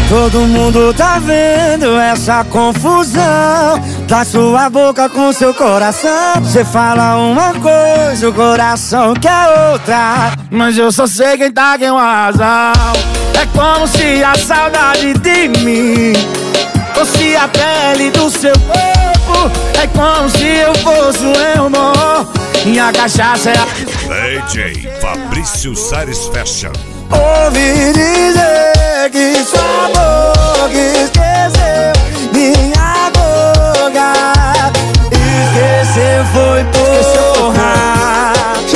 Todo mundo tá vendo essa confusão da sua boca com seu coração. Você fala uma coisa, o coração quer outra, mas eu só sei quem tá com razão. É como se a saudade de mim fosse a pele do seu corpo. É como se eu fosse um irmão e a cachaça é a... DJ Fabrício Sares Fashion. Ouvi dizer que sua boca esqueceu minha boca. Esquecer foi porra.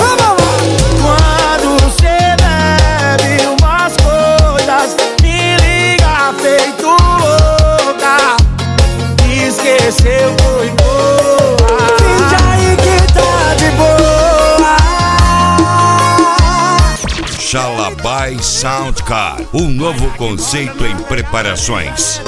Quando cê bebe umas coisas, me liga feito louca. Esqueceu foi porra. Finge aí que tá de boa. Xalabai Soundcard, um novo conceito em preparações.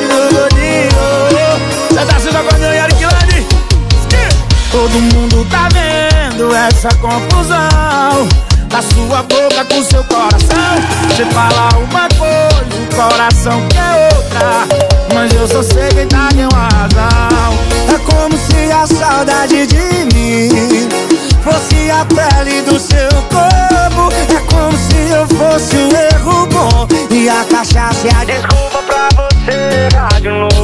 Todo mundo tá vendo essa confusão da sua boca com seu coração. Você fala uma coisa, o coração quer outra, mas eu só sei quem tá com razão. É como se a saudade de mim fosse a pele do seu corpo. É como se eu fosse um erro bom e a cachaça é a desculpa pra você errar de novo.